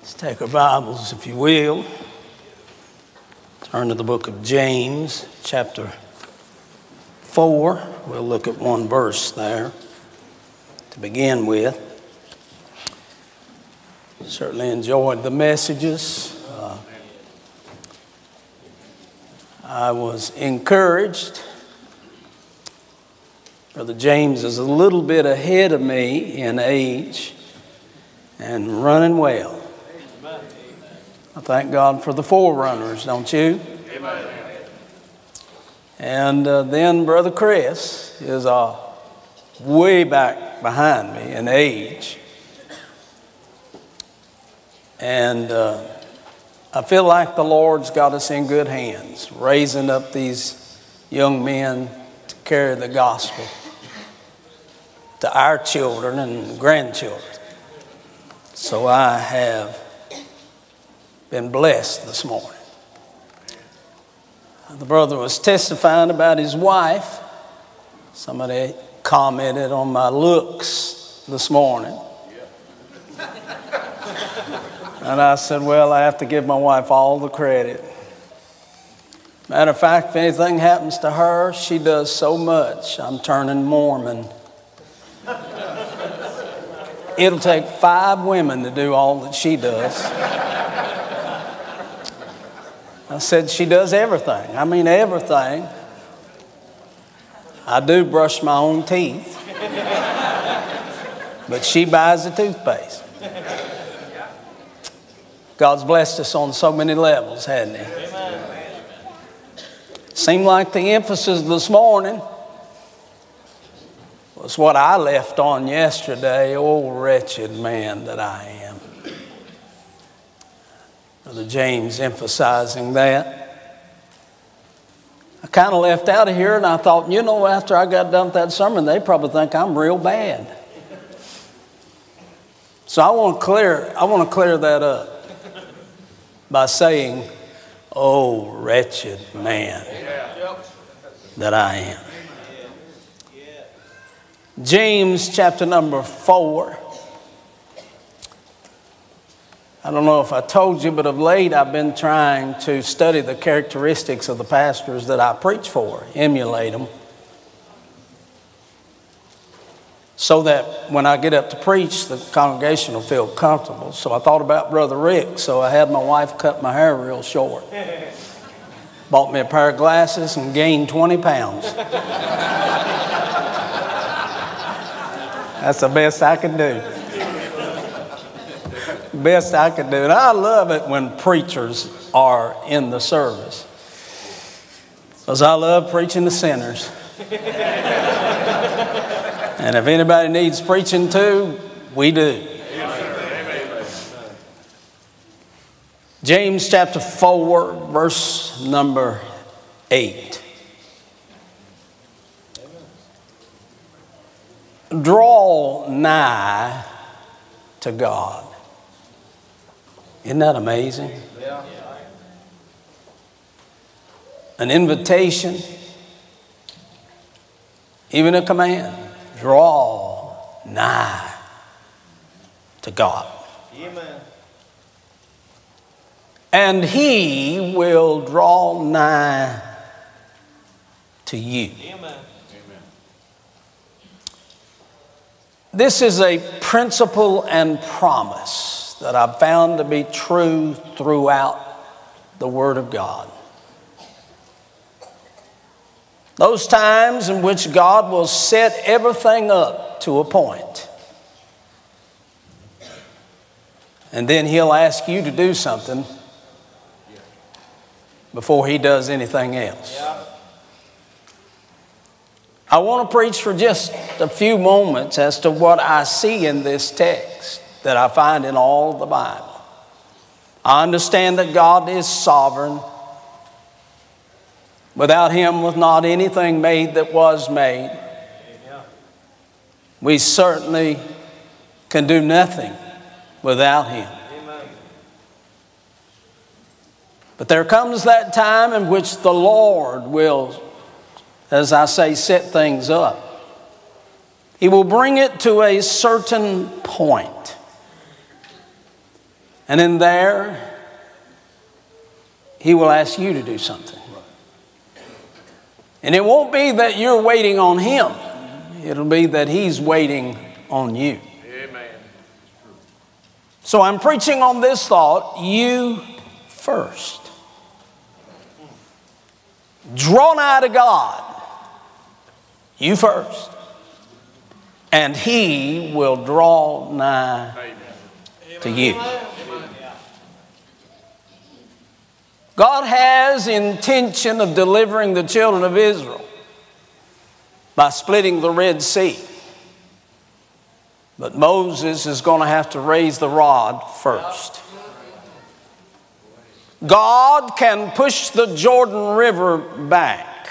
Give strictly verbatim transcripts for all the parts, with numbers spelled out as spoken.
Let's take our Bibles, if you will. Turn to the book of James, chapter four. We'll look at one verse there to begin with. Certainly enjoyed the messages. Uh, I was encouraged. Brother James is a little bit ahead of me in age and running well. I thank God for the forerunners, don't you? Amen. And uh, then Brother Chris is uh, way back behind me in age. And uh, I feel like the Lord's got us in good hands, raising up these young men to carry the gospel to our children and grandchildren. So I have been blessed this morning. The brother was testifying about his wife. Somebody commented on my looks this morning. And I said, well, I have to give my wife all the credit. Matter of fact, if anything happens to her, she does so much, I'm turning Mormon. It'll take five women to do all that she does. I said, she does everything. I mean, everything. I do brush my own teeth. But she buys the toothpaste. God's blessed us on so many levels, hasn't He? Seemed like the emphasis this morning was what I left on yesterday. Oh, wretched man that I am. Brother James emphasizing that. I kind of left out of here and I thought, you know, after I got done with that sermon, they probably think I'm real bad. So I want to clear, I want to clear that up by saying, oh, wretched man that I am. James chapter number four. I don't know if I told you, but of late I've been trying to study the characteristics of the pastors that I preach for, emulate them, so that when I get up to preach, the congregation will feel comfortable. So I thought about Brother Rick, so I had my wife cut my hair real short. Bought me a pair of glasses and gained twenty pounds. That's the best I could do. Best I could do. And I love it when preachers are in the service, because I love preaching to sinners. And if anybody needs preaching too, we do. James chapter four, verse number eight. Draw nigh to God. Isn't that amazing? Yeah. An invitation, even a command. Draw nigh to God. Amen. And He will draw nigh to you. Amen. This is a principle and promise that I've found to be true throughout the Word of God. Those times in which God will set everything up to a point, and then He'll ask you to do something before He does anything else. I want to preach for just a few moments as to what I see in this text that I find in all the Bible. I understand that God is sovereign. Without Him was not anything made that was made. We certainly can do nothing without Him. But there comes that time in which the Lord will, as I say, set things up. He will bring it to a certain point. And in there, he will ask you to do something. And it won't be that you're waiting on him. It'll be that he's waiting on you. Amen. So I'm preaching on this thought, you first. Draw nigh to God, you first. And he will draw nigh to you. God has intention of delivering the children of Israel by splitting the Red Sea. But Moses is going to have to raise the rod first. God can push the Jordan River back,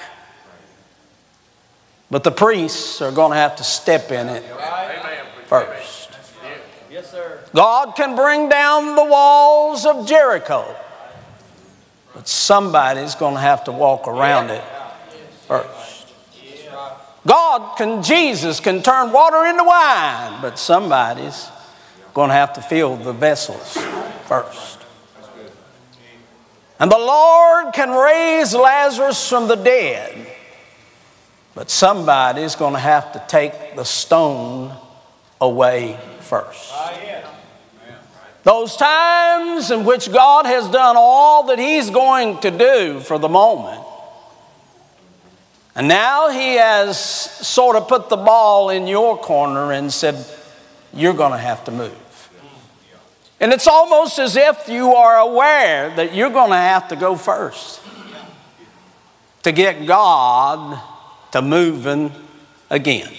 but the priests are going to have to step in it first. God can bring down the walls of Jericho, but somebody's going to have to walk around it first. God can, Jesus can turn water into wine, but somebody's going to have to fill the vessels first. And the Lord can raise Lazarus from the dead, but somebody's going to have to take the stone away first. Those times in which God has done all that he's going to do for the moment, and now he has sort of put the ball in your corner and said, you're going to have to move. And it's almost as if you are aware that you're going to have to go first to get God to moving again.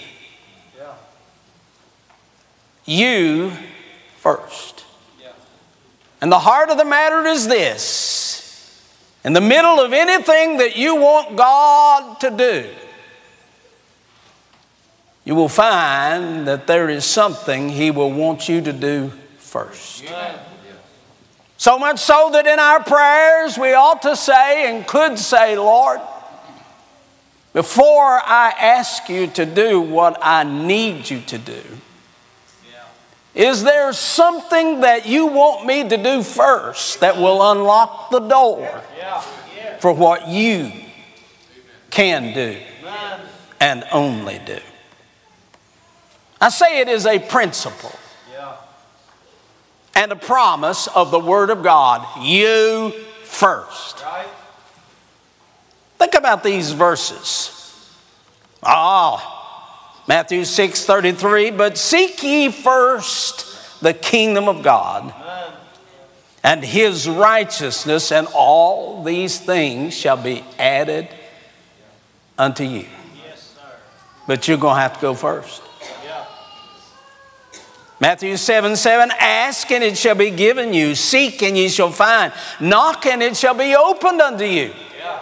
You first. And the heart of the matter is this: in the middle of anything that you want God to do, you will find that there is something he will want you to do first. So much so that in our prayers we ought to say and could say, Lord, before I ask you to do what I need you to do, is there something that you want me to do first that will unlock the door for what you can do and only do? I say it is a principle and a promise of the Word of God. You first. Think about these verses. Ah, Matthew six thirty-three, but seek ye first the kingdom of God and his righteousness, and all these things shall be added unto you. But you're going to have to go first. Matthew seven seven, ask and it shall be given you. Seek and ye shall find. Knock and it shall be opened unto you. Yeah.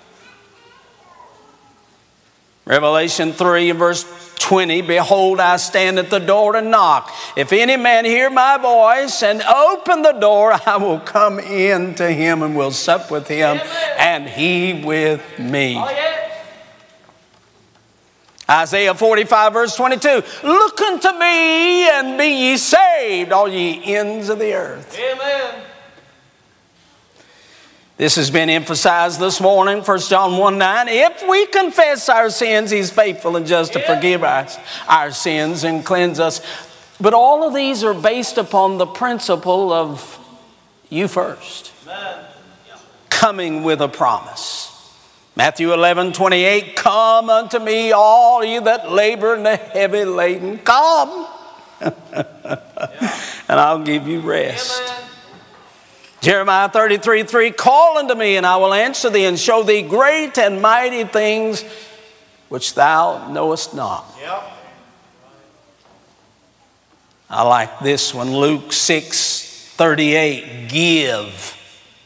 Revelation three verse twenty, behold, I stand at the door and knock. If any man hear my voice and open the door, I will come in to him and will sup with him, and he with me. Oh, yeah. Isaiah forty-five verse twenty-two, look unto me and be ye saved, all ye ends of the earth. Amen. This has been emphasized this morning, First John one nine. If we confess our sins, he's faithful and just to forgive us our sins and cleanse us. But all of these are based upon the principle of you first. Amen. Coming with a promise. Matthew eleven twenty-eight, come unto me, all ye that labor and are heavy laden, come, and I'll give you rest. Amen. Jeremiah thirty-three three, call unto me, and I will answer thee, and show thee great and mighty things which thou knowest not. Yep. I like this one, Luke six thirty-eight, give.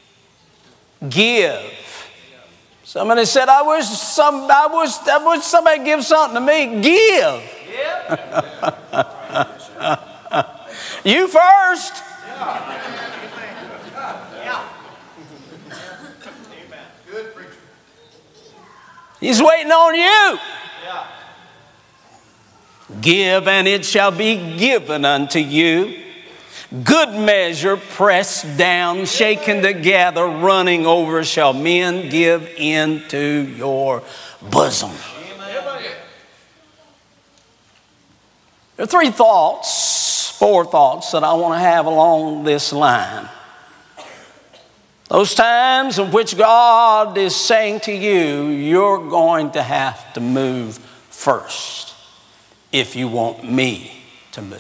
Give. Somebody said, I wish some, I wish, I wish somebody give something to me. Give. Yeah. You first. Yeah. Yeah. Amen. Good preacher. He's waiting on you. Yeah. Give and it shall be given unto you. Good measure, pressed down, shaken together, running over, shall men give into your bosom. There are three thoughts, four thoughts that I want to have along this line. Those times in which God is saying to you, you're going to have to move first if you want me to move.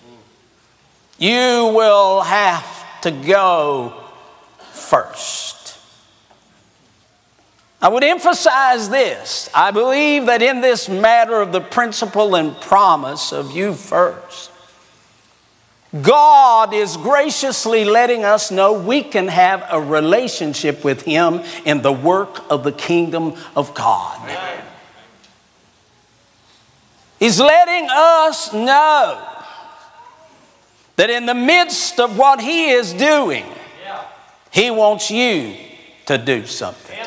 You will have to go first. I would emphasize this. I believe that in this matter of the principle and promise of you first, God is graciously letting us know we can have a relationship with Him in the work of the kingdom of God. He's letting us know that in the midst of what He is doing, He wants you to do something.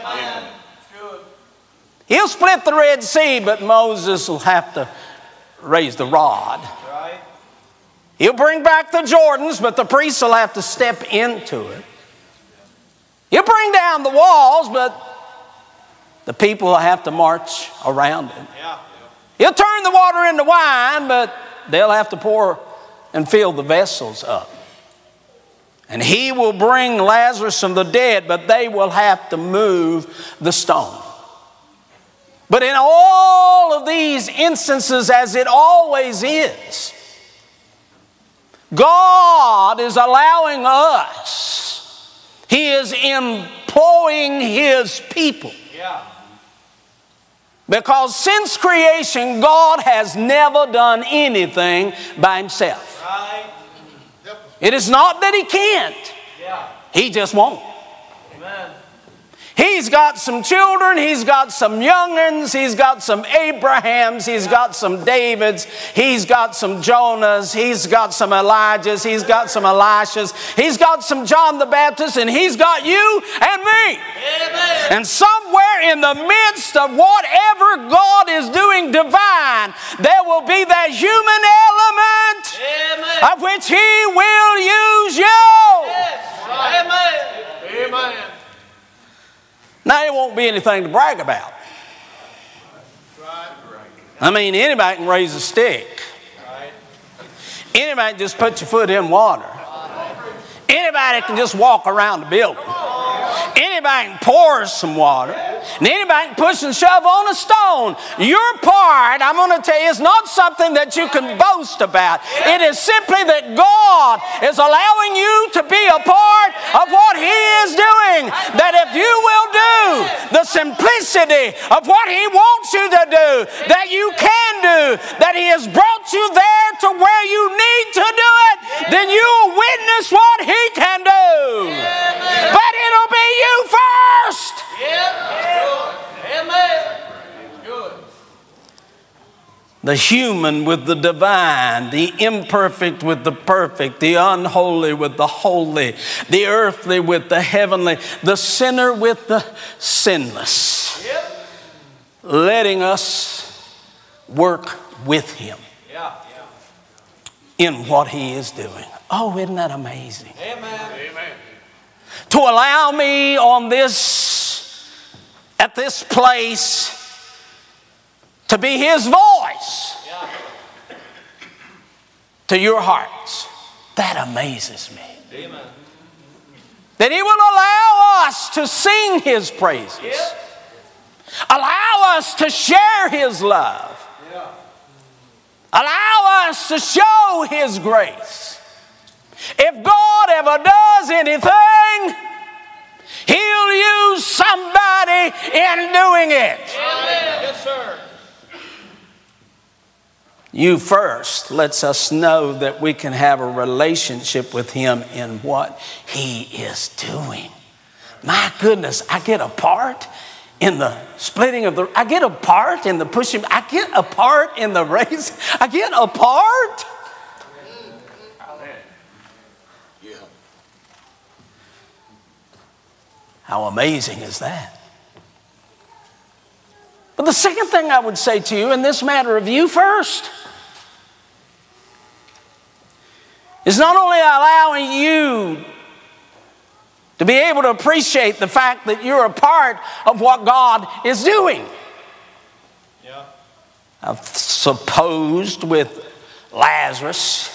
He'll split the Red Sea, but Moses will have to raise the rod. He'll bring back the Jordans, but the priests will have to step into it. He'll bring down the walls, but the people will have to march around it. He'll turn the water into wine, but they'll have to pour and fill the vessels up. And He will bring Lazarus from the dead, but they will have to move the stone. But in all of these instances, as it always is, God is allowing us, He is employing His people. Yeah. Because since creation, God has never done anything by Himself. Right. It is not that He can't. Yeah. He just won't. Amen. He's got some children, He's got some young'uns, He's got some Abrahams, He's got some Davids, He's got some Jonahs, He's got some Elijahs, He's got some Elishas, He's got some John the Baptist, and He's got you and me. Amen. And somewhere in the midst of whatever God is doing divine, there will be that human element. Amen. Of which He will use you. Yes. Amen. Amen. Now, it won't be anything to brag about. I mean, anybody can raise a stick. Anybody can just put your foot in water. Anybody can just walk around the building. Anybody can pour some water. And anybody can push and shove on a stone. Your part, I'm going to tell you, is not something that you can boast about. It is simply that God is allowing you to be a part of what He is doing. That if you will do the simplicity of what He wants you to do, that you can do, that He has brought you there to where you need to do it, then you'll witness what He can do. But it'll be you first. Amen. Good. The human with the divine, the imperfect with the perfect, the unholy with the holy, the earthly with the heavenly, the sinner with the sinless. Yep. Letting us work with Him. Yeah. In what He is doing. Oh, isn't that amazing? Amen. Amen. To allow me on this, at this place, to be His voice yeah. to your hearts. That amazes me. Amen. That He will allow us to sing His praises. Yeah. Allow us to share His love. Yeah. Allow us to show His grace. If God ever does anything, He'll use somebody in doing it. Amen. Yes, sir. You first lets us know that we can have a relationship with Him in what He is doing. My goodness, I get a part in the splitting of the, I get a part in the pushing, I get a part in the race, I get a part. How amazing is that? But the second thing I would say to you in this matter of you first It's not only allowing you to be able to appreciate the fact that you're a part of what God is doing. Yeah. I've supposed with Lazarus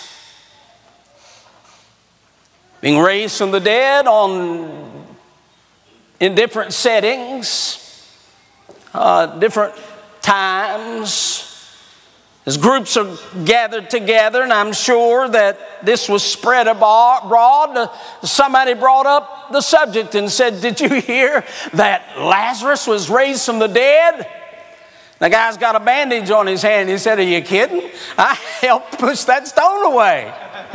being raised from the dead on in different settings, uh, different times, as groups are gathered together, and I'm sure that this was spread abroad. Somebody brought up the subject and said, did you hear that Lazarus was raised from the dead? The guy's got a bandage on his hand. He said, are you kidding? I helped push that stone away.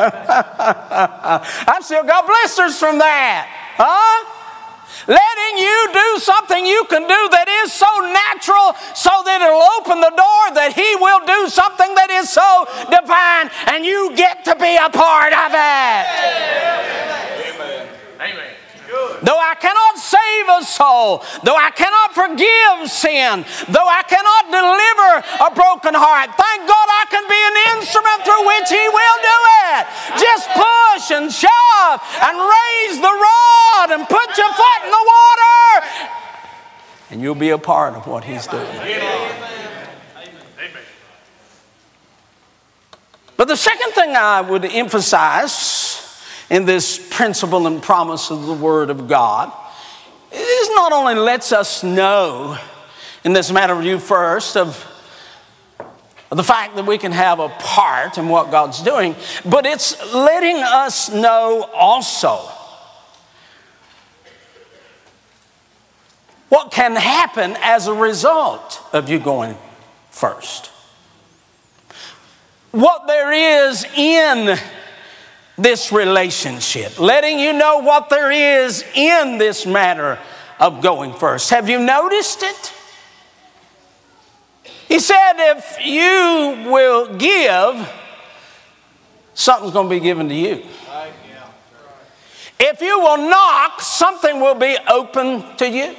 I've still got blisters from that. Huh? Letting you do something you can do that is so natural so that it'll open the door that He will do something that is so divine and you get to be a part of it. Amen. Amen. Good. Though I cannot save a soul, though I cannot forgive sin, though I cannot deliver a broken heart, thank God I can be an instrument through which He will do it. Just push and shove and raise the rod and put your foot in the water, and you'll be a part of what He's doing. But the second thing I would emphasize in this principle and promise of the Word of God is not only lets us know in this matter of you first of, of the fact that we can have a part in what God's doing, but it's letting us know also what can happen as a result of you going first. What there is in this relationship, letting you know what there is in this matter of going first. Have you noticed it? He said, if you will give, something's going to be given to you. If you will knock, something will be open to you.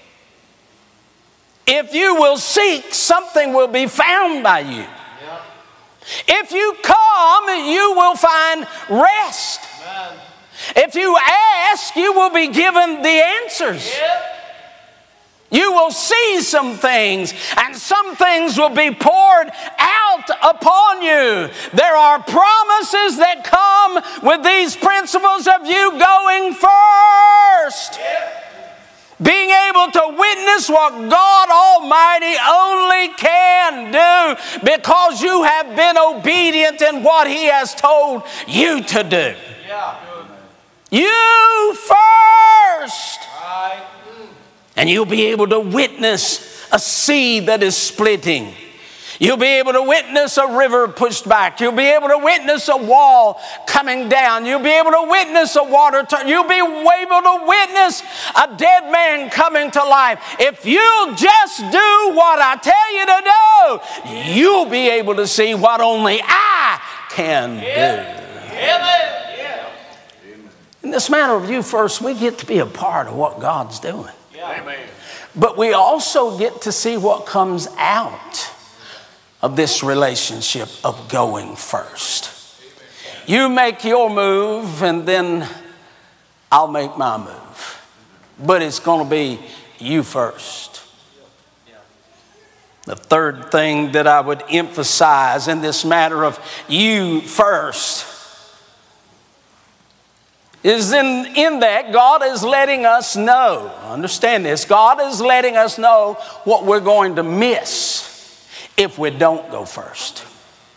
If you will seek, something will be found by you. If you come, you will find rest. Amen. If you ask, you will be given the answers. Yep. You will see some things, and some things will be poured out upon you. There are promises that come with these principles of you going first. Yep. Being able to witness what God Almighty only can do because you have been obedient in what He has told you to do. Yeah. You first. Right. And you'll be able to witness a sea that is splitting. You'll be able to witness a river pushed back. You'll be able to witness a wall coming down. You'll be able to witness a water turn. You'll be able to witness a dead man coming to life. If you'll just do what I tell you to do, you'll be able to see what only I can do. Amen. In this matter of you first, we get to be a part of what God's doing. Amen. But we also get to see what comes out of this relationship of going first. You make your move and then I'll make my move. But it's going to be you first. The third thing that I would emphasize in this matter of you first is in, in that God is letting us know, understand this, God is letting us know what we're going to miss if we don't go first.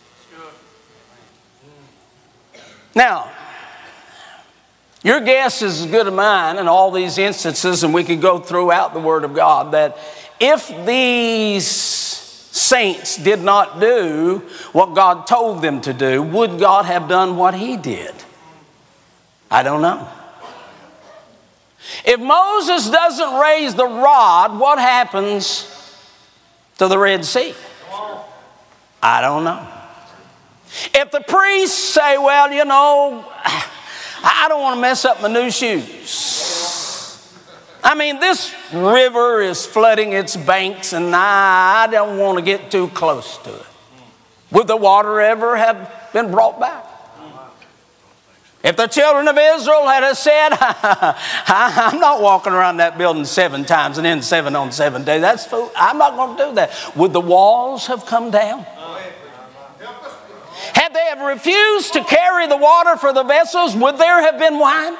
Now, your guess is as good as mine in all these instances, and we could go throughout the Word of God, that if these saints did not do what God told them to do, would God have done what He did? I don't know. If Moses doesn't raise the rod, what happens to the Red Sea? I don't know. If the priests say, well, you know, I don't want to mess up my new shoes. I mean, this river is flooding its banks and I don't want to get too close to it. Would the water ever have been brought back? If the children of Israel had said, I'm not walking around that building seven times and then seven on seven days, that's fool. I'm not going to do that. Would the walls have come down? Had they have refused to carry the water for the vessels, would there have been wine?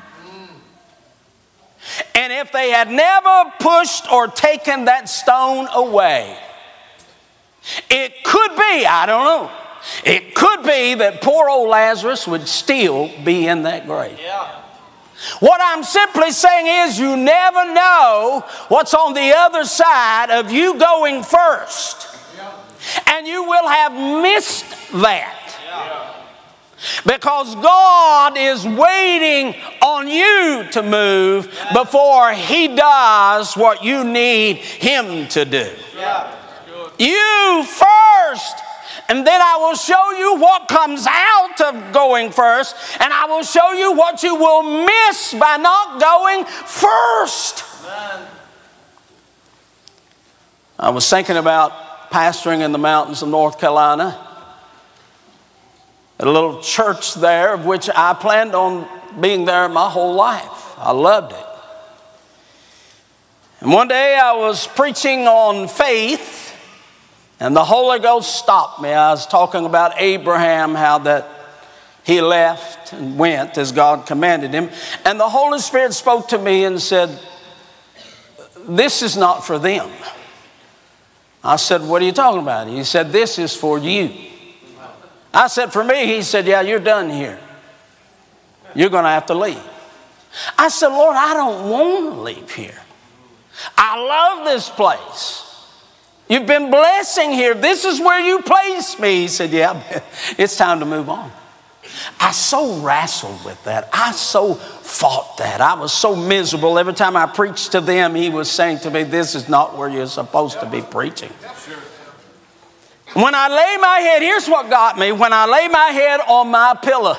And if they had never pushed or taken that stone away, it could be, I don't know, it could be that poor old Lazarus would still be in that grave. Yeah. What I'm simply saying is you never know what's on the other side of you going first. Yeah. And you will have missed that. Yeah. Because God is waiting on you to move before He does what you need Him to do. Yeah. You first, and then I will show you what comes out of going first, and I will show you what you will miss by not going first. Amen. I was thinking about pastoring in the mountains of North Carolina, at a little church there, of which I planned on being there my whole life. I loved it. And one day I was preaching on faith, and the Holy Ghost stopped me. I was talking about Abraham, how that he left and went as God commanded him. And the Holy Spirit spoke to me and said, this is not for them. I said, what are you talking about? He said, this is for you. I said, for me? He said, yeah, you're done here. You're going to have to leave. I said, Lord, I don't want to leave here. I love this place. You've been blessing here. This is where you placed me. He said, yeah, it's time to move on. I so wrestled with that. I so fought that. I was so miserable. Every time I preached to them, he was saying to me, this is not where you're supposed to be preaching. When I lay my head, here's what got me. When I lay my head on my pillow,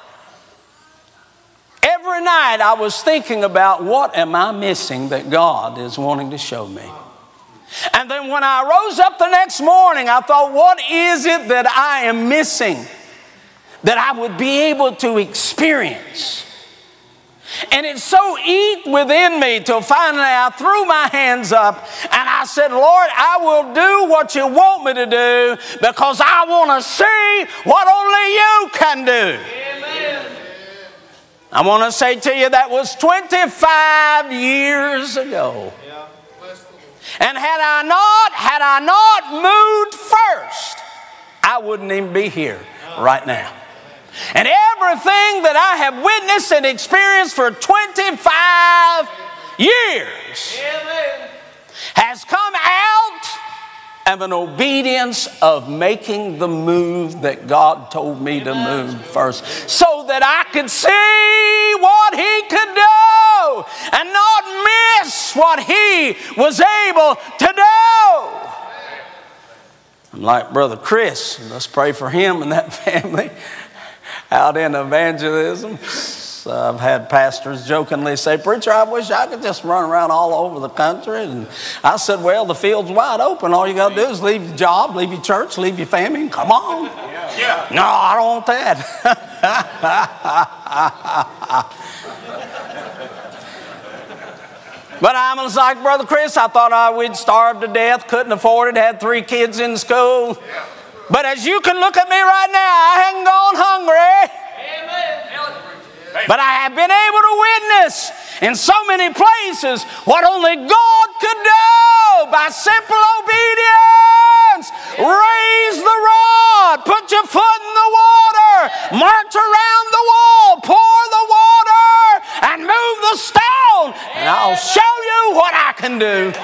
every night I was thinking about what am I missing that God is wanting to show me. And then when I rose up the next morning, I thought, what is it that I am missing that I would be able to experience? And it so eat within me till finally I threw my hands up and I said, Lord, I will do what you want me to do because I want to see what only you can do. Amen. I want to say to you that was twenty-five years ago. Yeah. And had I not, had I not moved first, I wouldn't even be here right now. And everything that I have witnessed and experienced for twenty-five years has come out of an obedience of making the move that God told me to move first, so that I could see what He could do and not miss what He was able to do. I'm like Brother Chris, let's pray for him and that family. Out in evangelism, so I've had pastors jokingly say, preacher, I wish I could just run around all over the country. And I said, well, the field's wide open. All you got to do is leave your job, leave your church, leave your family, and come on. Yeah. Yeah. No, I don't want that. But I was like Brother Chris, I thought I would starve to death, couldn't afford it, had three kids in school. Yeah. But as you can look at me right now, I haven't gone hungry. Amen. But I have been able to witness in so many places what only God could do by simple obedience. Raise the rod, put your foot in the water, march around the wall, pour the water, and move the stone, and I'll show you what I can do.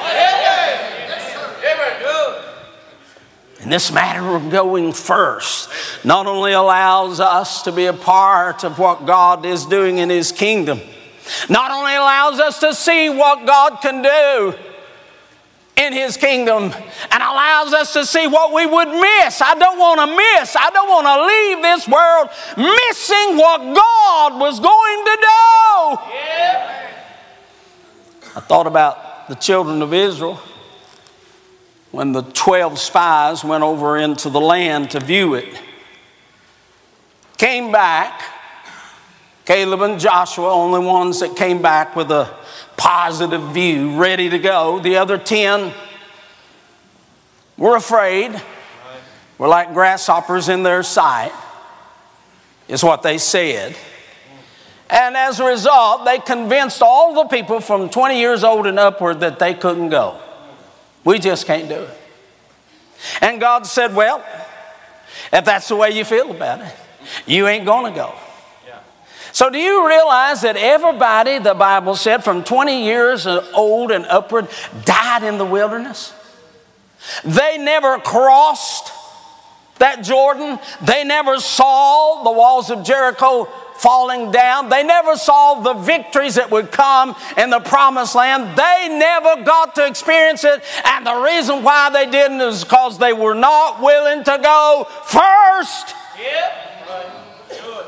And this matter of going first not only allows us to be a part of what God is doing in His kingdom, not only allows us to see what God can do in His kingdom, and allows us to see what we would miss. I don't want to miss. I don't want to leave this world missing what God was going to do. Yeah. I thought about the children of Israel when the twelve spies went over into the land to view it, came back, Caleb and Joshua, only ones that came back with a positive view, ready to go. The other ten were afraid, were like grasshoppers in their sight, is what they said. And as a result, they convinced all the people from twenty years old and upward that they couldn't go. We just can't do it. And God said, well, if that's the way you feel about it, you ain't going to go. Yeah. So do you realize that everybody, the Bible said, from twenty years old and upward died in the wilderness? They never crossed that Jordan. They never saw the walls of Jericho falling down. They never saw the victories that would come in the promised land. They never got to experience it. And the reason why they didn't is because they were not willing to go first. Yep. Right. Good.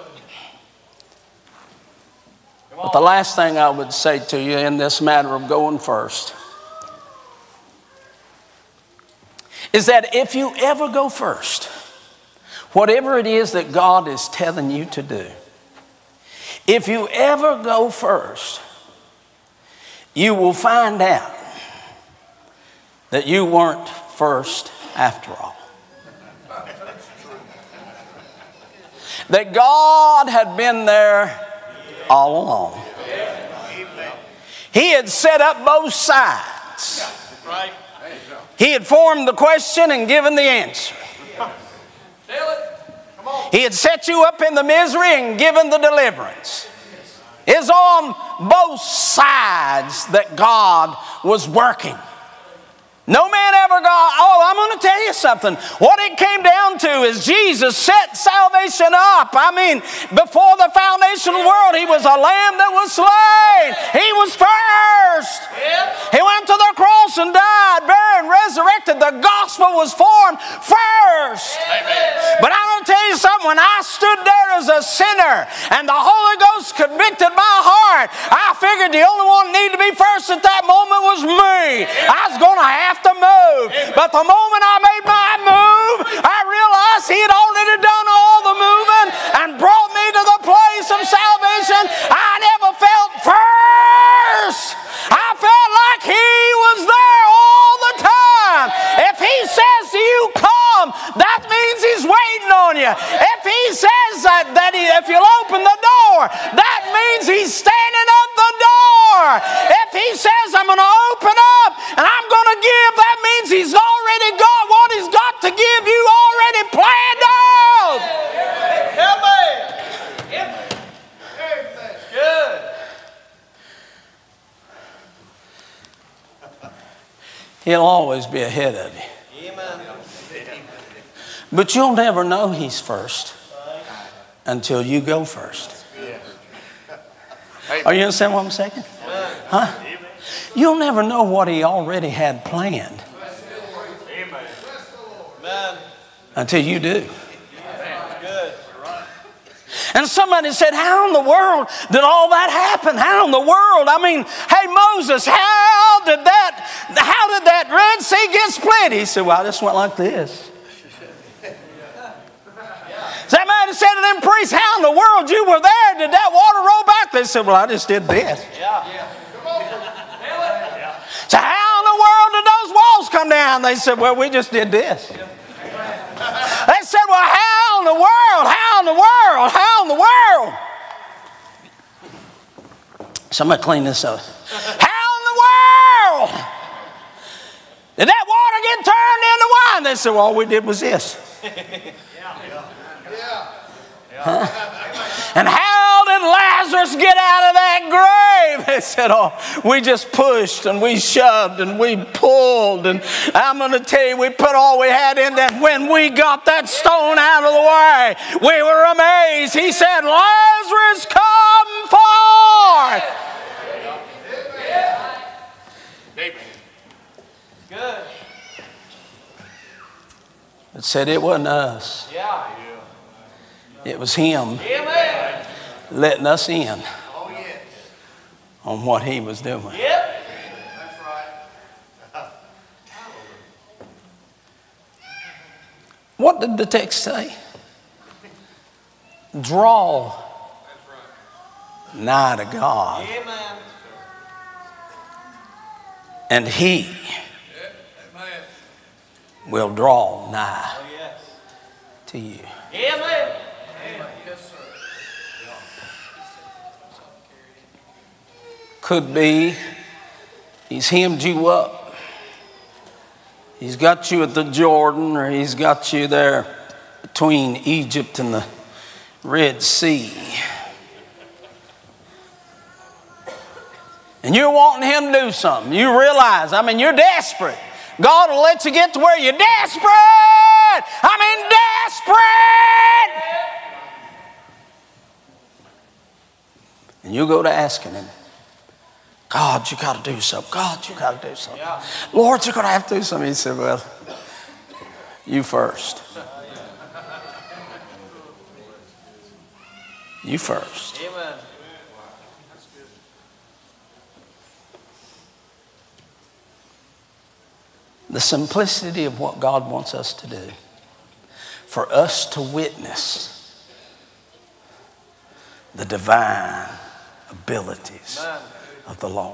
But the last thing I would say to you in this matter of going first is that if you ever go first, whatever it is that God is telling you to do, if you ever go first, you will find out that you weren't first after all. That God had been there all along. He had set up both sides. He had formed the question and given the answer. He had set you up in the misery and given the deliverance. It's on both sides that God was working. No man ever got, oh, I'm going to tell you something. What it came down to is Jesus set salvation up. I mean, before the foundation of the world, he was a lamb that was slain. He was first. He went to the cross and died, buried, and resurrected. The gospel was formed first. But I'm going to tell you something. When I stood there as a sinner and the Holy Ghost convicted my heart, I figured the only one that needed to be first at that moment was me. I was going to have to move. But the moment I made my move, I realized he had already done all the moving and brought me to the place of salvation. I never felt first. I felt like he was there all the time. If he says to you, come, that means he's waiting on you. If he says that, that he, if you'll open the door, that means he's standing at the door. If he says, I'm going to open up and I'm going to give, that means he's already got what he's got to give you already planned out. Good. He'll always be ahead of you. Amen. But you'll never know he's first until you go first. Are you understand what I'm saying? Huh? You'll never know what he already had planned until you do. And somebody said, how in the world did all that happen? How in the world? I mean, hey, Moses, how did that, how did that Red Sea get split? He said, well, I just went like this. Somebody said to them priests, how in the world you were there? Did that water roll back? They said, well, I just did this. Yeah. So how in the world did those walls come down? They said, well, we just did this. They said, well, how in the world? How in the world? How in the world? Somebody clean this up. How in the world did that water get turned into wine? They said, well, all we did was this. Huh? And how did Lazarus get out of that grave? They said, oh, we just pushed and we shoved and we pulled. And I'm going to tell you, we put all we had in there. When we got that stone out of the way, we were amazed. He said, Lazarus, come forth. Good. It said it wasn't us. Yeah. It was him. Amen. Letting us in oh, yes. on what he was doing. Yep. That's right. What did the text say? Draw nigh to God. Amen. And He will draw nigh Oh, yes. to you. Amen. Could be He's hemmed you up. He's got you at the Jordan, or He's got you there between Egypt and the Red Sea. And you're wanting Him to do something. You realize, I mean, you're desperate. God will let you get to where you're desperate. I mean, desperate. And you go to asking Him, God, you got to do something. God, you got to do something. Yeah. Lord, you're going to have to do something. He said, well, you first. You first. Amen. The simplicity of what God wants us to do. For us to witness the divine abilities Amen. of the Lord.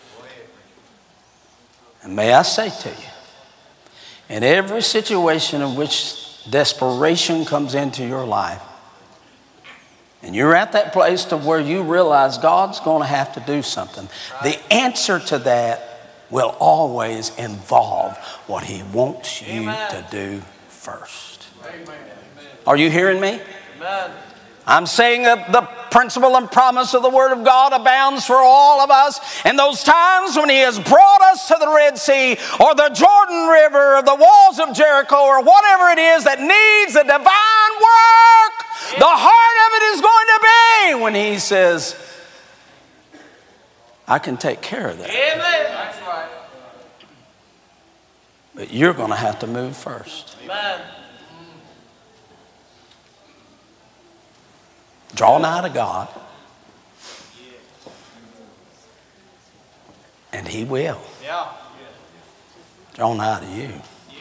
And may I say to you, in every situation in which desperation comes into your life, and you're at that place to where you realize God's going to have to do something, the answer to that will always involve what He wants you Amen. to do first. Amen. Are you hearing me? Amen. I'm saying that the principle and promise of the Word of God abounds for all of us. And those times when He has brought us to the Red Sea or the Jordan River or the walls of Jericho or whatever it is that needs a divine work, the heart of it is going to be when He says, I can take care of that. Amen. That's right. But you're going to have to move first. Amen. Draw nigh to God, and He will Yeah. draw nigh to you.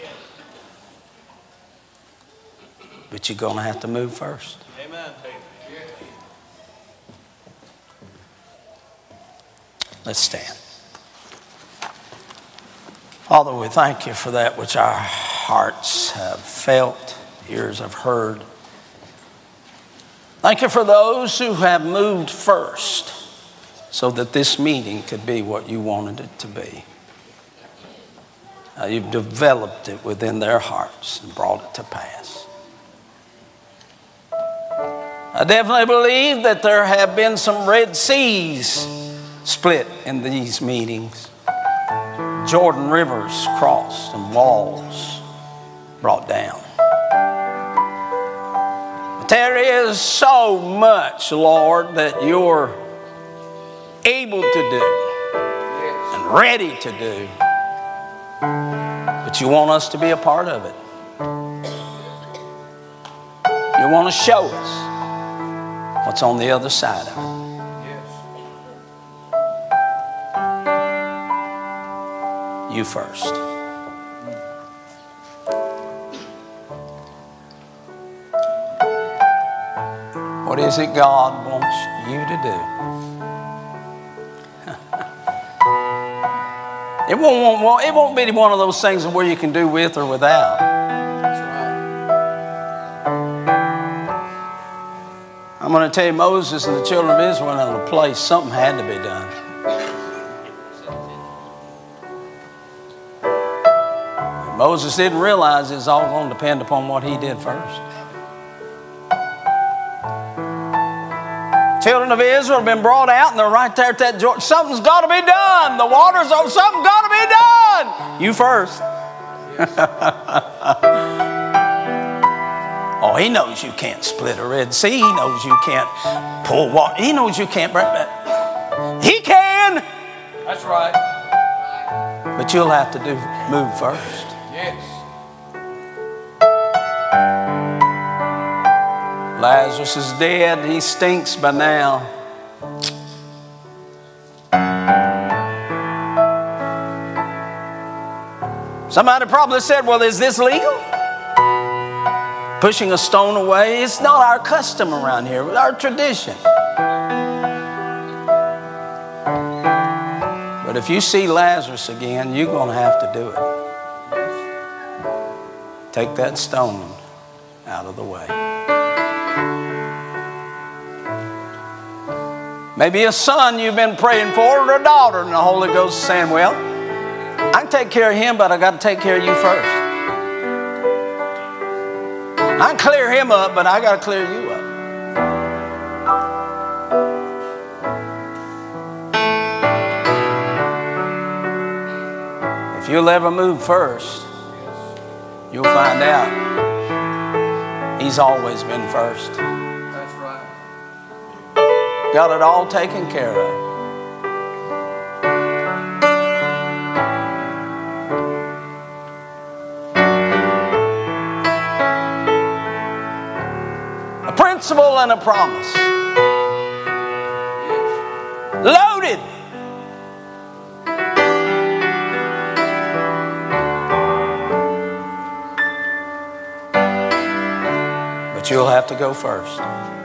But you're going to have to move first. Amen. Let's stand. Father, we thank You for that which our hearts have felt, ears have heard. Thank You for those who have moved first so that this meeting could be what You wanted it to be. Uh, you've developed it within their hearts and brought it to pass. I definitely believe that there have been some Red Seas split in these meetings. Jordan rivers crossed and walls brought down. But there is so much, Lord, that You're able to do and ready to do. But You want us to be a part of it. You want to show us what's on the other side of it. You first. What is it God wants you to do? It won't, it won't be one of those things where you can do with or without. I'm going to tell you, Moses and the children of Israel in a place, something had to be done. And Moses didn't realize it's all going to depend upon what he did first. Children of Israel have been brought out and they're right there at that Jordan. Something's got to be done. The water's over. Something's got to be done. You first. Oh, He knows you can't split a Red Sea. He knows you can't pull water. He knows you can't break that. He can. That's right. But you'll have to do move first. Yes. Lazarus is dead. He stinks by now. Somebody probably said, well, is this legal? Pushing a stone away. It's not our custom around here, it's our tradition. But if you see Lazarus again, you're going to have to do it. Take that stone out of the way. Maybe a son you've been praying for, or a daughter, and the Holy Ghost is saying, well, I can take care of him, but I got to take care of you first. I can clear him up, but I got to clear you up. If you'll ever move first, you'll find out he's always been first. That's right. Got it all taken care of. A principle and a promise. Loaded. But you'll have to go first.